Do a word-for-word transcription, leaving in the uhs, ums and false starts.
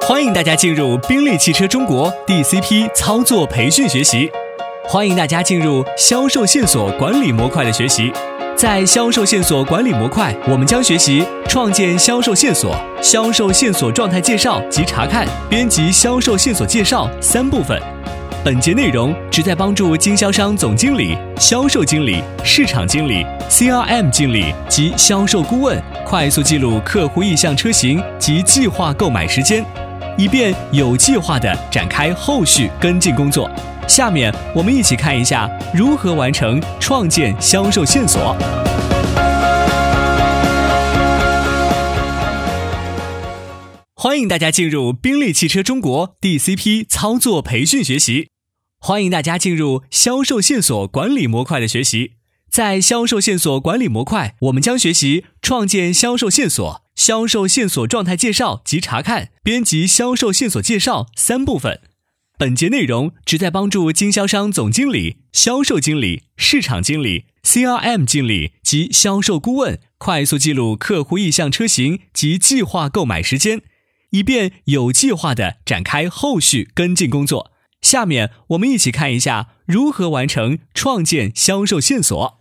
欢迎大家进入宾利汽车中国 D C P 操作培训学习。欢迎大家进入销售线索管理模块的学习。在销售线索管理模块，我们将学习创建销售线索、销售线索状态介绍及查看、编辑销售线索介绍三部分。本节内容旨在帮助经销商总经理、销售经理、市场经理、C R M 经理及销售顾问快速记录客户意向车型及计划购买时间，以便有计划地展开后续跟进工作。下面我们一起看一下如何完成创建销售线索。欢迎大家进入宾利汽车中国 D C P 操作培训学习。欢迎大家进入销售线索管理模块的学习。在销售线索管理模块，我们将学习创建销售线索、销售线索状态介绍及查看、编辑销售线索介绍三部分。本节内容旨在帮助经销商总经理、销售经理、市场经理、C R M 经理及销售顾问快速记录客户意向车型及计划购买时间，以便有计划地展开后续跟进工作。下面我们一起看一下如何完成创建销售线索。